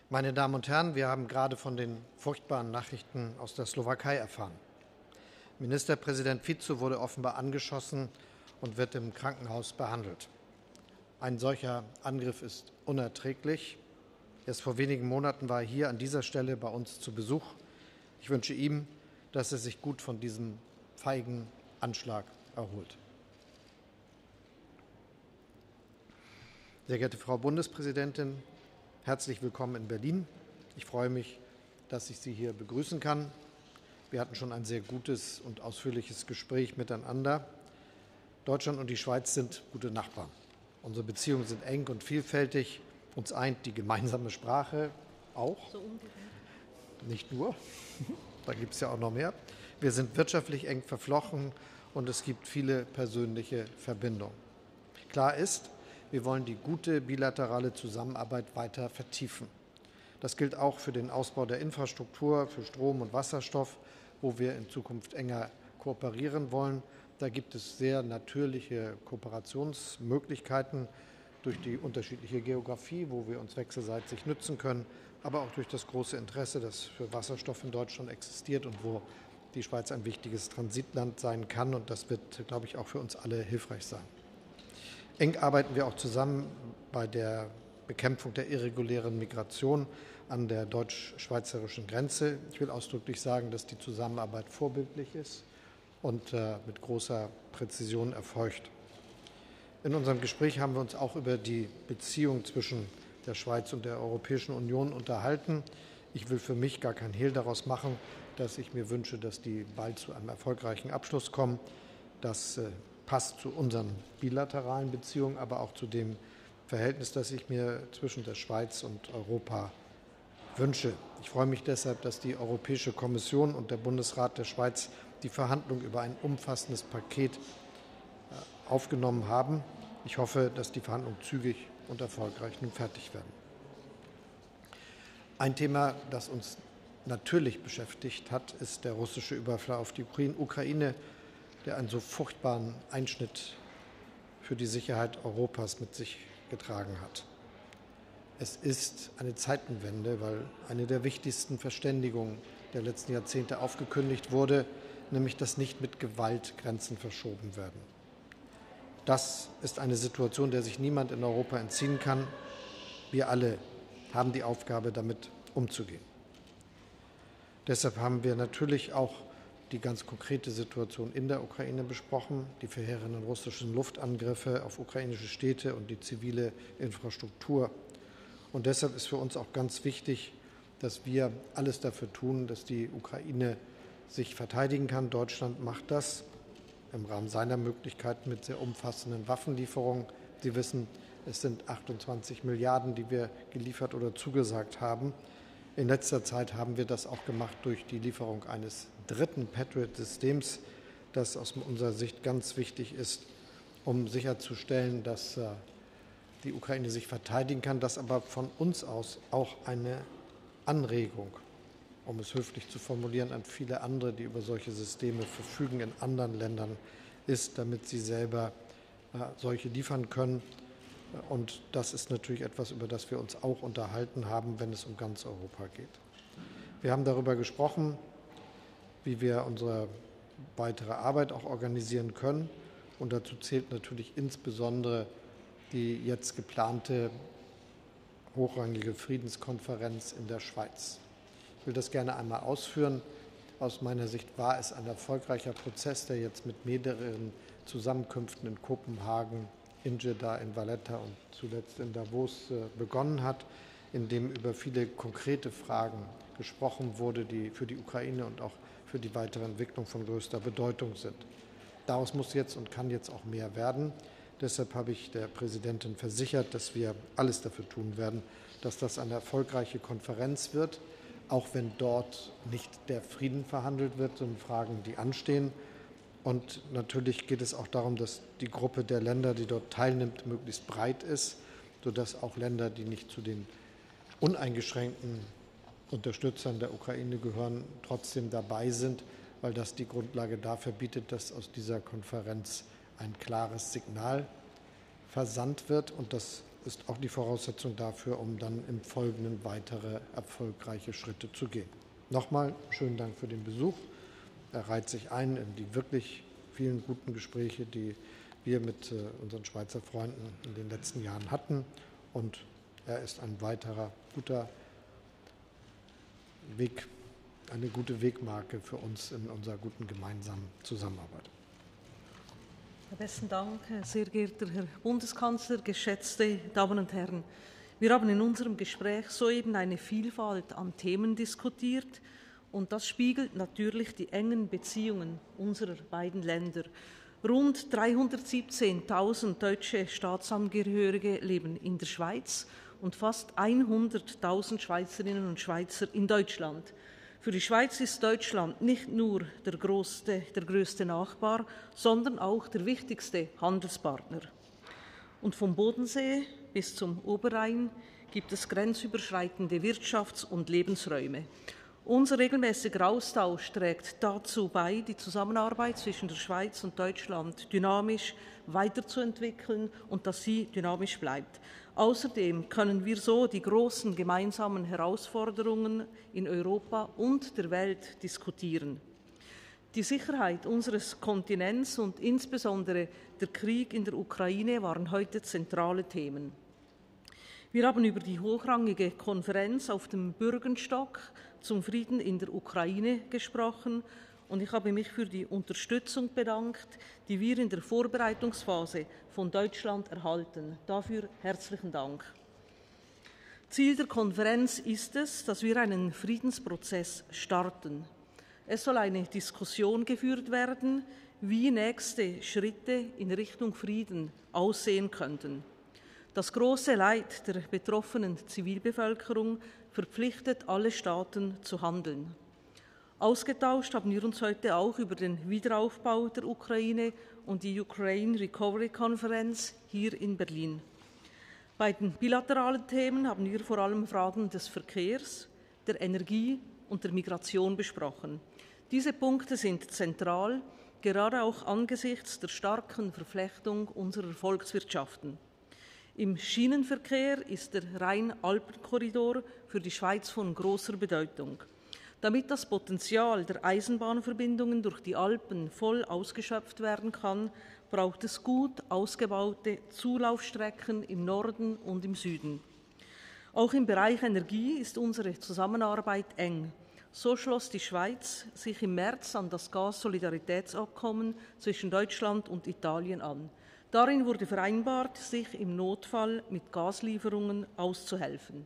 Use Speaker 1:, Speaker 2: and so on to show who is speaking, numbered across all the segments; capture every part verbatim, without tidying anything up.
Speaker 1: Meine Damen und Herren, wir haben gerade von den furchtbaren Nachrichten aus der Slowakei erfahren. Ministerpräsident Fico wurde offenbar angeschossen und wird im Krankenhaus behandelt. Ein solcher Angriff ist unerträglich. Erst vor wenigen Monaten war er hier an dieser Stelle bei uns zu Besuch. Ich wünsche ihm, dass er sich gut von diesem feigen Anschlag erholt. Sehr geehrte Frau Bundespräsidentin, herzlich willkommen in Berlin. Ich freue mich, dass ich Sie hier begrüßen kann. Wir hatten schon ein sehr gutes und ausführliches Gespräch miteinander. Deutschland und die Schweiz sind gute Nachbarn. Unsere Beziehungen sind eng und vielfältig. Uns eint die gemeinsame Sprache auch. So Nicht nur, da gibt es ja auch noch mehr. Wir sind wirtschaftlich eng verflochten und es gibt viele persönliche Verbindungen. Klar ist, wir wollen die gute bilaterale Zusammenarbeit weiter vertiefen. Das gilt auch für den Ausbau der Infrastruktur, für Strom und Wasserstoff, wo wir in Zukunft enger kooperieren wollen. Da gibt es sehr natürliche Kooperationsmöglichkeiten durch die unterschiedliche Geografie, wo wir uns wechselseitig nützen können, aber auch durch das große Interesse, das für Wasserstoff in Deutschland existiert und wo die Schweiz ein wichtiges Transitland sein kann. Und das wird, glaube ich, auch für uns alle hilfreich sein. Eng arbeiten wir auch zusammen bei der Bekämpfung der irregulären Migration an der deutsch-schweizerischen Grenze. Ich will ausdrücklich sagen, dass die Zusammenarbeit vorbildlich ist und äh, mit großer Präzision erfolgt. In unserem Gespräch haben wir uns auch über die Beziehung zwischen der Schweiz und der Europäischen Union unterhalten. Ich will für mich gar kein Hehl daraus machen, dass ich mir wünsche, dass die bald zu einem erfolgreichen Abschluss kommen. Das äh, passt zu unseren bilateralen Beziehungen, aber auch zu dem Verhältnis, das ich mir zwischen der Schweiz und Europa wünsche. Ich freue mich deshalb, dass die Europäische Kommission und der Bundesrat der Schweiz die Verhandlungen über ein umfassendes Paket aufgenommen haben. Ich hoffe, dass die Verhandlungen zügig und erfolgreich nun fertig werden. Ein Thema, das uns natürlich beschäftigt hat, ist der russische Überfall auf die Ukraine, der einen so furchtbaren Einschnitt für die Sicherheit Europas mit sich getragen hat. Es ist eine Zeitenwende, weil eine der wichtigsten Verständigungen der letzten Jahrzehnte aufgekündigt wurde, nämlich dass nicht mit Gewalt Grenzen verschoben werden. Das ist eine Situation, der sich niemand in Europa entziehen kann. Wir alle haben die Aufgabe, damit umzugehen. Deshalb haben wir natürlich auch die ganz konkrete Situation in der Ukraine besprochen, die verheerenden russischen Luftangriffe auf ukrainische Städte und die zivile Infrastruktur. Und deshalb ist für uns auch ganz wichtig, dass wir alles dafür tun, dass die Ukraine sich verteidigen kann. Deutschland macht das im Rahmen seiner Möglichkeiten mit sehr umfassenden Waffenlieferungen. Sie wissen, es sind achtundzwanzig Milliarden, die wir geliefert oder zugesagt haben. In letzter Zeit haben wir das auch gemacht durch die Lieferung eines dritten Patriot-Systems, das aus unserer Sicht ganz wichtig ist, um sicherzustellen, dass die Ukraine sich verteidigen kann, dass aber von uns aus auch eine Anregung, um es höflich zu formulieren, an viele andere, die über solche Systeme verfügen in anderen Ländern ist, damit sie selber solche liefern können. Und das ist natürlich etwas, über das wir uns auch unterhalten haben, wenn es um ganz Europa geht. Wir haben darüber gesprochen, wie wir unsere weitere Arbeit auch organisieren können. Und dazu zählt natürlich insbesondere die jetzt geplante hochrangige Friedenskonferenz in der Schweiz. Ich will das gerne einmal ausführen. Aus meiner Sicht war es ein erfolgreicher Prozess, der jetzt mit mehreren Zusammenkünften in Kopenhagen, in Jeddah, in Valletta und zuletzt in Davos begonnen hat, in dem über viele konkrete Fragen gesprochen wurde, die für die Ukraine und auch für die weitere Entwicklung von größter Bedeutung sind. Daraus muss jetzt und kann jetzt auch mehr werden. Deshalb habe ich der Präsidentin versichert, dass wir alles dafür tun werden, dass das eine erfolgreiche Konferenz wird, auch wenn dort nicht der Frieden verhandelt wird, sondern Fragen, die anstehen. Und natürlich geht es auch darum, dass die Gruppe der Länder, die dort teilnimmt, möglichst breit ist, sodass auch Länder, die nicht zu den uneingeschränkten Unterstützern der Ukraine gehören, trotzdem dabei sind, weil das die Grundlage dafür bietet, dass aus dieser Konferenz ein klares Signal versandt wird und dass ist auch die Voraussetzung dafür, um dann im Folgenden weitere erfolgreiche Schritte zu gehen. Nochmal schönen Dank für den Besuch. Er reiht sich ein in die wirklich vielen guten Gespräche, die wir mit unseren Schweizer Freunden in den letzten Jahren hatten. Und er ist ein weiterer guter Weg, eine gute Wegmarke für uns in unserer guten gemeinsamen Zusammenarbeit.
Speaker 2: Besten Dank, sehr geehrter Herr Bundeskanzler, geschätzte Damen und Herren. Wir haben in unserem Gespräch soeben eine Vielfalt an Themen diskutiert und das spiegelt natürlich die engen Beziehungen unserer beiden Länder. Rund dreihundertsiebzehntausend deutsche Staatsangehörige leben in der Schweiz und fast hunderttausend Schweizerinnen und Schweizer in Deutschland. Für die Schweiz ist Deutschland nicht nur der größte, der größte Nachbar, sondern auch der wichtigste Handelspartner. Und vom Bodensee bis zum Oberrhein gibt es grenzüberschreitende Wirtschafts- und Lebensräume. Unser regelmäßiger Austausch trägt dazu bei, die Zusammenarbeit zwischen der Schweiz und Deutschland dynamisch weiterzuentwickeln und dass sie dynamisch bleibt. Außerdem können wir so die großen gemeinsamen Herausforderungen in Europa und der Welt diskutieren. Die Sicherheit unseres Kontinents und insbesondere der Krieg in der Ukraine waren heute zentrale Themen. Wir haben über die hochrangige Konferenz auf dem Bürgenstock zum Frieden in der Ukraine gesprochen und ich habe mich für die Unterstützung bedankt, die wir in der Vorbereitungsphase von Deutschland erhalten. Dafür herzlichen Dank. Ziel der Konferenz ist es, dass wir einen Friedensprozess starten. Es soll eine Diskussion geführt werden, wie nächste Schritte in Richtung Frieden aussehen könnten. Das große Leid der betroffenen Zivilbevölkerung verpflichtet alle Staaten zu handeln. Ausgetauscht haben wir uns heute auch über den Wiederaufbau der Ukraine und die Ukraine Recovery Konferenz hier in Berlin. Bei den bilateralen Themen haben wir vor allem Fragen des Verkehrs, der Energie und der Migration besprochen. Diese Punkte sind zentral, gerade auch angesichts der starken Verflechtung unserer Volkswirtschaften. Im Schienenverkehr ist der Rhein-Alpen-Korridor für die Schweiz von großer Bedeutung. Damit das Potenzial der Eisenbahnverbindungen durch die Alpen voll ausgeschöpft werden kann, braucht es gut ausgebaute Zulaufstrecken im Norden und im Süden. Auch im Bereich Energie ist unsere Zusammenarbeit eng. So schloss die Schweiz sich im März an das Gas-Solidaritätsabkommen zwischen Deutschland und Italien an. Darin wurde vereinbart, sich im Notfall mit Gaslieferungen auszuhelfen.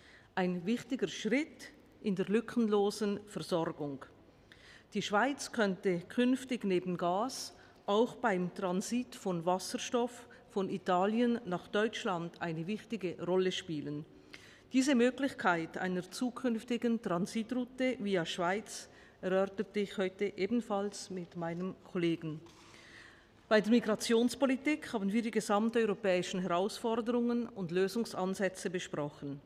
Speaker 2: Ein wichtiger Schritt in der lückenlosen Versorgung. Die Schweiz könnte künftig neben Gas auch beim Transit von Wasserstoff von Italien nach Deutschland eine wichtige Rolle spielen. Diese Möglichkeit einer zukünftigen Transitroute via Schweiz erörterte ich heute ebenfalls mit meinem Kollegen. Bei der Migrationspolitik haben wir die gesamteuropäischen Herausforderungen und Lösungsansätze besprochen.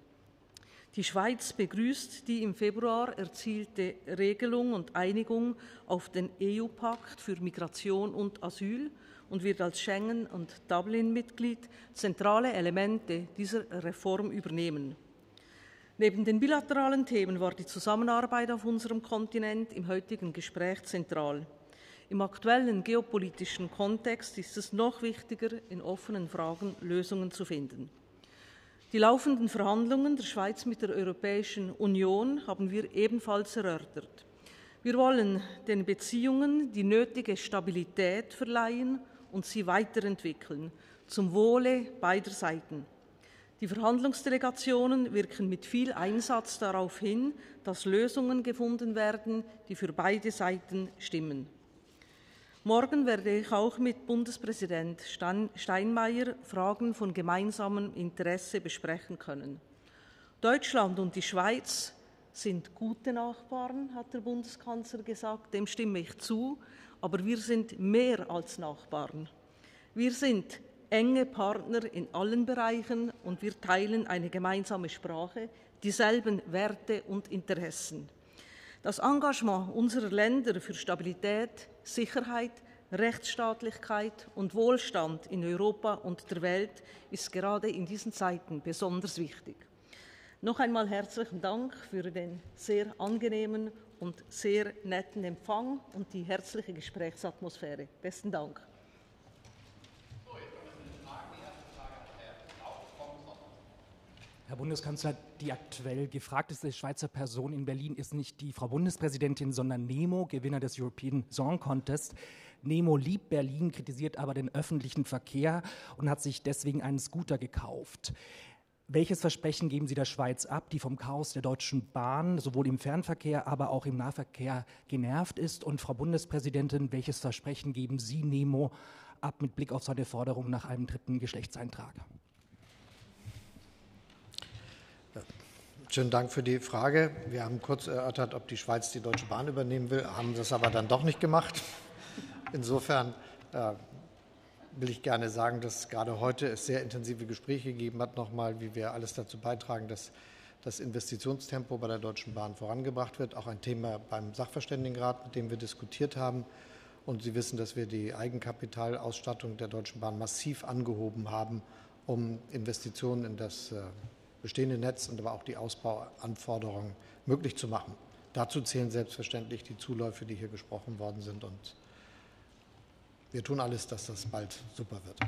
Speaker 2: Die Schweiz begrüßt die im Februar erzielte Regelung und Einigung auf den E U-Pakt für Migration und Asyl und wird als Schengen- und Dublin-Mitglied zentrale Elemente dieser Reform übernehmen. Neben den bilateralen Themen war die Zusammenarbeit auf unserem Kontinent im heutigen Gespräch zentral. Im aktuellen geopolitischen Kontext ist es noch wichtiger, in offenen Fragen Lösungen zu finden. Die laufenden Verhandlungen der Schweiz mit der Europäischen Union haben wir ebenfalls erörtert. Wir wollen den Beziehungen die nötige Stabilität verleihen und sie weiterentwickeln, zum Wohle beider Seiten. Die Verhandlungsdelegationen wirken mit viel Einsatz darauf hin, dass Lösungen gefunden werden, die für beide Seiten stimmen. Morgen werde ich auch mit Bundespräsident Steinmeier Fragen von gemeinsamem Interesse besprechen können. Deutschland und die Schweiz sind gute Nachbarn, hat der Bundeskanzler gesagt, dem stimme ich zu, aber wir sind mehr als Nachbarn. Wir sind enge Partner in allen Bereichen und wir teilen eine gemeinsame Sprache, dieselben Werte und Interessen. Das Engagement unserer Länder für Stabilität, Sicherheit, Rechtsstaatlichkeit und Wohlstand in Europa und der Welt ist gerade in diesen Zeiten besonders wichtig. Noch einmal herzlichen Dank für den sehr angenehmen und sehr netten Empfang und die herzliche Gesprächsatmosphäre. Besten Dank.
Speaker 3: Herr Bundeskanzler, die aktuell gefragteste Schweizer Person in Berlin ist nicht die Frau Bundespräsidentin, sondern Nemo, Gewinner des European Song Contest. Nemo liebt Berlin, kritisiert aber den öffentlichen Verkehr und hat sich deswegen einen Scooter gekauft. Welches Versprechen geben Sie der Schweiz ab, die vom Chaos der Deutschen Bahn sowohl im Fernverkehr, aber auch im Nahverkehr genervt ist? Und Frau Bundespräsidentin, welches Versprechen geben Sie Nemo ab mit Blick auf seine Forderung nach einem dritten Geschlechtseintrag?
Speaker 1: Schönen Dank für die Frage. Wir haben kurz erörtert, ob die Schweiz die Deutsche Bahn übernehmen will, haben das aber dann doch nicht gemacht. Insofern äh, will ich gerne sagen, dass gerade heute es sehr intensive Gespräche gegeben hat, nochmal, wie wir alles dazu beitragen, dass das Investitionstempo bei der Deutschen Bahn vorangebracht wird. Auch ein Thema beim Sachverständigenrat, mit dem wir diskutiert haben. Und Sie wissen, dass wir die Eigenkapitalausstattung der Deutschen Bahn massiv angehoben haben, um Investitionen in das äh, bestehende Netz und aber auch die Ausbauanforderungen möglich zu machen. Dazu zählen selbstverständlich die Zuläufe, die hier gesprochen worden sind. Und wir tun alles, dass das bald super wird.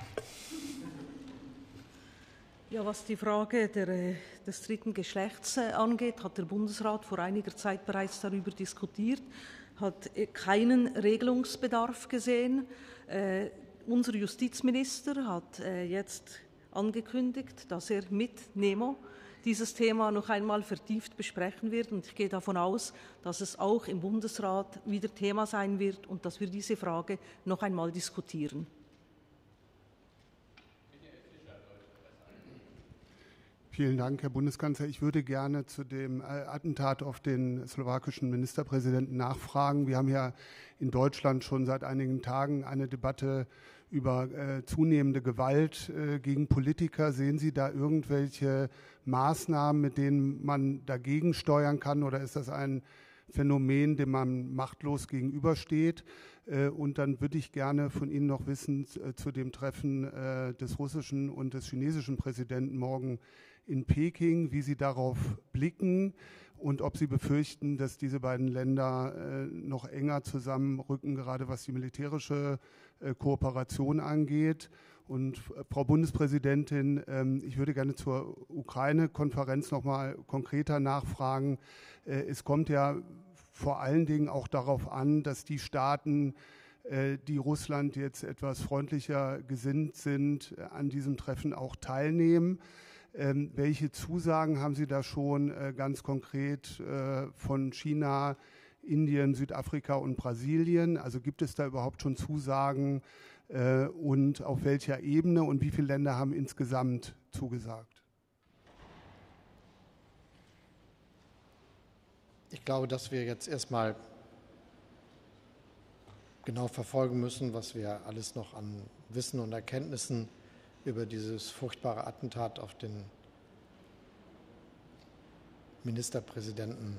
Speaker 2: Ja, was die Frage der, des dritten Geschlechts angeht, hat der Bundesrat vor einiger Zeit bereits darüber diskutiert, hat keinen Regelungsbedarf gesehen. Äh, unser Justizminister hat äh, jetzt angekündigt, dass er mit Nemo dieses Thema noch einmal vertieft besprechen wird. Und ich gehe davon aus, dass es auch im Bundesrat wieder Thema sein wird und dass wir diese Frage noch einmal diskutieren.
Speaker 4: Vielen Dank, Herr Bundeskanzler. Ich würde gerne zu dem Attentat auf den slowakischen Ministerpräsidenten nachfragen. Wir haben ja in Deutschland schon seit einigen Tagen eine Debatte über äh, zunehmende Gewalt äh, gegen Politiker. Sehen Sie da irgendwelche Maßnahmen, mit denen man dagegen steuern kann, oder ist das ein Phänomen, dem man machtlos gegenübersteht? Äh, und dann würde ich gerne von Ihnen noch wissen äh, zu dem Treffen äh, des russischen und des chinesischen Präsidenten morgen in Peking, wie Sie darauf blicken und ob Sie befürchten, dass diese beiden Länder äh, noch enger zusammenrücken, gerade was die militärische äh, Kooperation angeht. Und äh, Frau Bundespräsidentin, ähm, ich würde gerne zur Ukraine-Konferenz noch mal konkreter nachfragen. Äh, es kommt ja vor allen Dingen auch darauf an, dass die Staaten, äh, die Russland jetzt etwas freundlicher gesinnt sind, äh, an diesem Treffen auch teilnehmen. Ähm, welche Zusagen haben Sie da schon äh, ganz konkret äh, von China, Indien, Südafrika und Brasilien? Also gibt es da überhaupt schon Zusagen äh, und auf welcher Ebene und wie viele Länder haben insgesamt zugesagt?
Speaker 1: Ich glaube, dass wir jetzt erstmal genau verfolgen müssen, was wir alles noch an Wissen und Erkenntnissen über dieses furchtbare Attentat auf den Ministerpräsidenten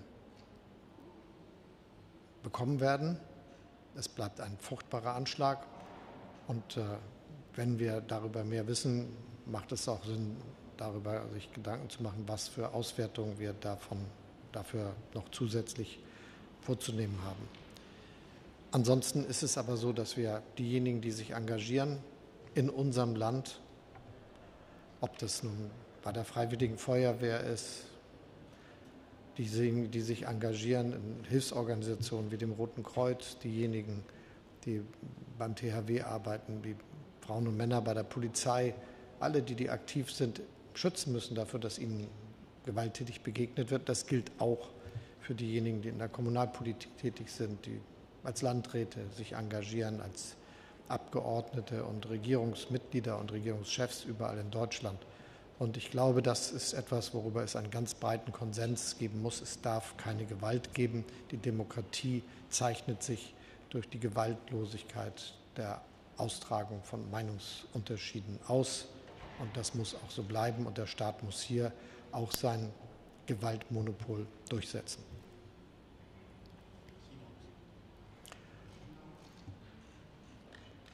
Speaker 1: bekommen werden. Es bleibt ein furchtbarer Anschlag und äh, wenn wir darüber mehr wissen, macht es auch Sinn, darüber sich Gedanken zu machen, was für Auswertungen wir davon dafür noch zusätzlich vorzunehmen haben. Ansonsten ist es aber so, dass wir diejenigen, die sich engagieren in unserem Land, ob das nun bei der Freiwilligen Feuerwehr ist, diejenigen, die sich engagieren in Hilfsorganisationen wie dem Roten Kreuz, diejenigen, die beim T H W arbeiten, wie Frauen und Männer bei der Polizei, alle, die, die aktiv sind, schützen müssen dafür, dass ihnen gewalttätig begegnet wird. Das gilt auch für diejenigen, die in der Kommunalpolitik tätig sind, die als Landräte sich engagieren, als Abgeordnete und Regierungsmitglieder und Regierungschefs überall in Deutschland. Und ich glaube, das ist etwas, worüber es einen ganz breiten Konsens geben muss. Es darf keine Gewalt geben. Die Demokratie zeichnet sich durch die Gewaltlosigkeit der Austragung von Meinungsunterschieden aus. Und das muss auch so bleiben. Und der Staat muss hier auch sein Gewaltmonopol durchsetzen.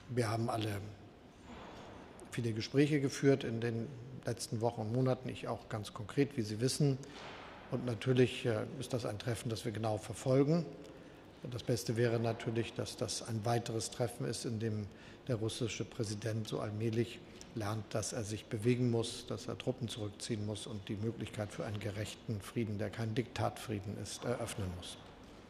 Speaker 1: Wir haben alle viele Gespräche geführt in den letzten Wochen und Monaten, ich auch ganz konkret, wie Sie wissen. Und natürlich ist das ein Treffen, das wir genau verfolgen. Das Beste wäre natürlich, dass das ein weiteres Treffen ist, in dem der russische Präsident so allmählich lernt, dass er sich bewegen muss, dass er Truppen zurückziehen muss und die Möglichkeit für einen gerechten Frieden, der kein Diktatfrieden ist, eröffnen muss.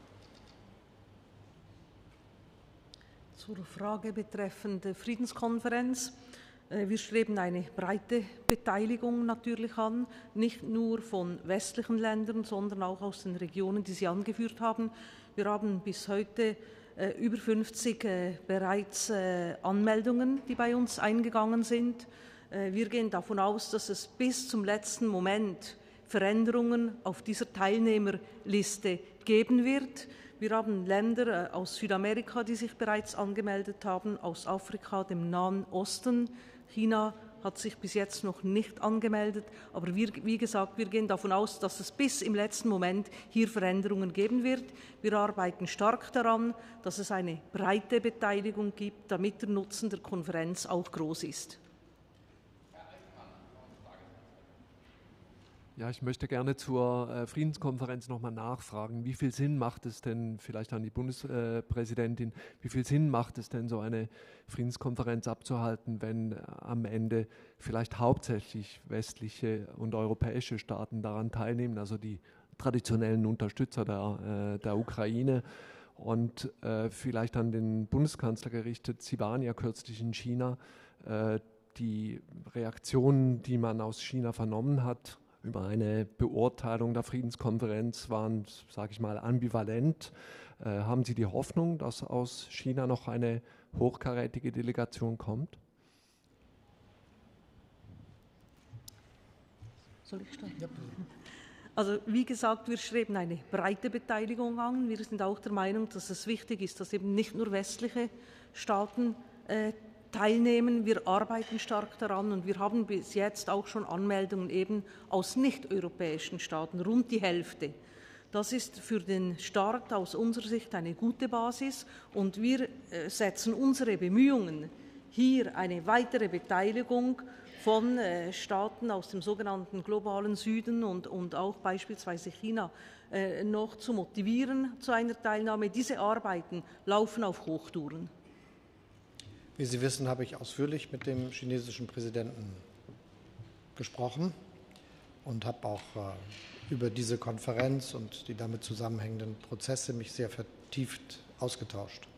Speaker 2: Zur Frage betreffend der Friedenskonferenz. Wir streben eine breite Beteiligung natürlich an, nicht nur von westlichen Ländern, sondern auch aus den Regionen, die Sie angeführt haben. Wir haben bis heute äh, über fünfzig äh, bereits äh, Anmeldungen, die bei uns eingegangen sind. Äh, wir gehen davon aus, dass es bis zum letzten Moment Veränderungen auf dieser Teilnehmerliste geben wird. Wir haben Länder äh, aus Südamerika, die sich bereits angemeldet haben, aus Afrika, dem Nahen Osten. China hat sich bis jetzt noch nicht angemeldet, aber wir, wie gesagt, wir gehen davon aus, dass es bis im letzten Moment hier Veränderungen geben wird. Wir arbeiten stark daran, dass es eine breite Beteiligung gibt, damit der Nutzen der Konferenz auch groß ist.
Speaker 5: Ja, ich möchte gerne zur äh, Friedenskonferenz nochmal nachfragen. Wie viel Sinn macht es denn, vielleicht an die Bundespräsidentin, wie viel Sinn macht es denn, so eine Friedenskonferenz abzuhalten, wenn äh, am Ende vielleicht hauptsächlich westliche und europäische Staaten daran teilnehmen, also die traditionellen Unterstützer der, äh, der Ukraine? Und äh, vielleicht an den Bundeskanzler gerichtet, Sie waren ja kürzlich in China. Äh, die Reaktionen, die man aus China vernommen hat, über eine Beurteilung der Friedenskonferenz waren, sage ich mal, ambivalent. Äh, haben Sie die Hoffnung, dass aus China noch eine hochkarätige Delegation kommt?
Speaker 2: Soll ich starten? Ja. Also wie gesagt, wir streben eine breite Beteiligung an. Wir sind auch der Meinung, dass es wichtig ist, dass eben nicht nur westliche Staaten äh, teilnehmen. Wir arbeiten stark daran und wir haben bis jetzt auch schon Anmeldungen eben aus nicht-europäischen Staaten, rund die Hälfte. Das ist für den Start aus unserer Sicht eine gute Basis und wir setzen unsere Bemühungen, hier eine weitere Beteiligung von Staaten aus dem sogenannten globalen Süden und, und auch beispielsweise China äh, noch zu motivieren zu einer Teilnahme. Diese Arbeiten laufen auf Hochtouren.
Speaker 1: Wie Sie wissen, habe ich ausführlich mit dem chinesischen Präsidenten gesprochen und habe auch äh, über diese Konferenz und die damit zusammenhängenden Prozesse mich sehr vertieft ausgetauscht.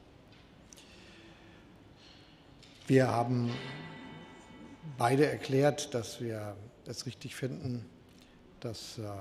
Speaker 1: Wir haben beide erklärt, dass wir es richtig finden, dass äh,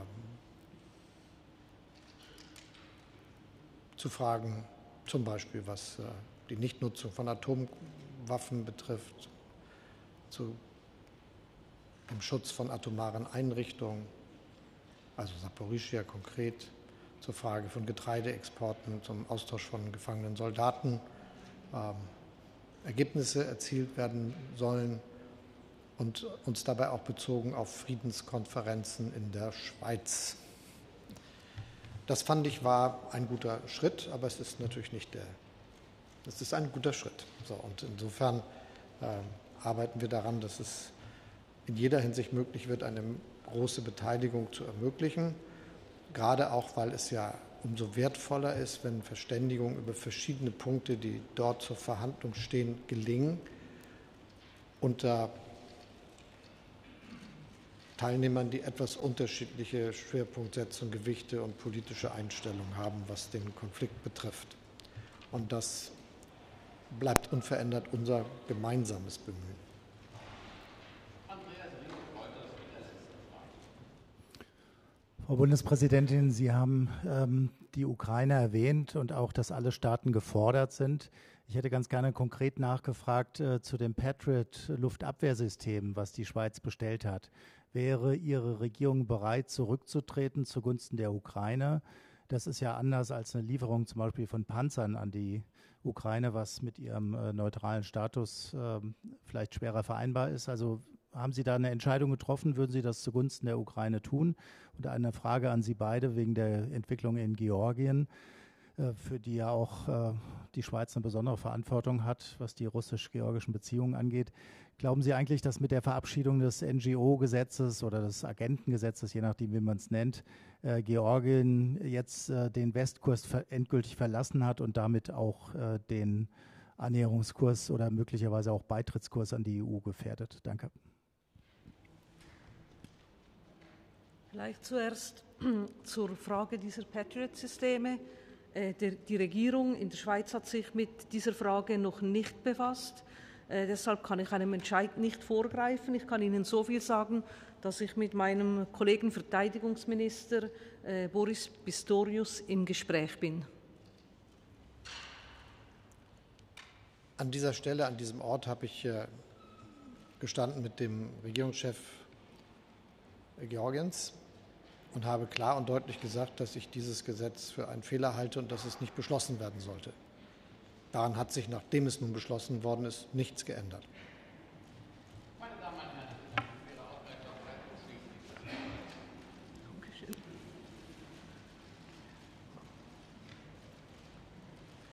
Speaker 1: zu Fragen, zum Beispiel was äh, die Nichtnutzung von Atomwaffen betrifft, zu dem Schutz von atomaren Einrichtungen, also Saporischschja konkret, zur Frage von Getreideexporten, zum Austausch von gefangenen Soldaten, ähm, Ergebnisse erzielt werden sollen und uns dabei auch bezogen auf Friedenskonferenzen in der Schweiz. Das fand ich war ein guter Schritt, aber es ist natürlich nicht der, es ist ein guter Schritt. So, und insofern äh, arbeiten wir daran, dass es in jeder Hinsicht möglich wird, eine große Beteiligung zu ermöglichen, gerade auch, weil es ja umso wertvoller ist, wenn Verständigungen über verschiedene Punkte, die dort zur Verhandlung stehen, gelingen, unter Teilnehmern, die etwas unterschiedliche Schwerpunktsetzung, Gewichte und politische Einstellungen haben, was den Konflikt betrifft. Und das bleibt unverändert unser gemeinsames Bemühen.
Speaker 6: Frau Bundespräsidentin, Sie haben ähm, die Ukraine erwähnt und auch, dass alle Staaten gefordert sind. Ich hätte ganz gerne konkret nachgefragt äh, zu dem Patriot-Luftabwehrsystem, was die Schweiz bestellt hat. Wäre Ihre Regierung bereit, zurückzutreten zugunsten der Ukraine? Das ist ja anders als eine Lieferung zum Beispiel von Panzern an die Ukraine, was mit ihrem äh, neutralen Status äh, vielleicht schwerer vereinbar ist. Also haben Sie da eine Entscheidung getroffen? Würden Sie das zugunsten der Ukraine tun? Und eine Frage an Sie beide wegen der Entwicklung in Georgien. für die ja auch die Schweiz eine besondere Verantwortung hat, was die russisch-georgischen Beziehungen angeht. Glauben Sie eigentlich, dass mit der Verabschiedung des N G O-Gesetzes oder des Agentengesetzes, je nachdem, wie man es nennt, äh, Georgien jetzt äh, den Westkurs ver- endgültig verlassen hat und damit auch äh, den Annäherungskurs oder möglicherweise auch Beitrittskurs an die E U gefährdet? Danke.
Speaker 2: Vielleicht zuerst zur Frage dieser Patriot-Systeme. Äh, der, die Regierung in der Schweiz hat sich mit dieser Frage noch nicht befasst. Äh, deshalb kann ich einem Entscheid nicht vorgreifen. Ich kann Ihnen so viel sagen, dass ich mit meinem Kollegen Verteidigungsminister äh, Boris Pistorius im Gespräch bin.
Speaker 1: An dieser Stelle, an diesem Ort habe ich äh, gestanden mit dem Regierungschef Georgiens und habe klar und deutlich gesagt, dass ich dieses Gesetz für einen Fehler halte und dass es nicht beschlossen werden sollte. Daran hat sich, nachdem es nun beschlossen worden ist, nichts geändert.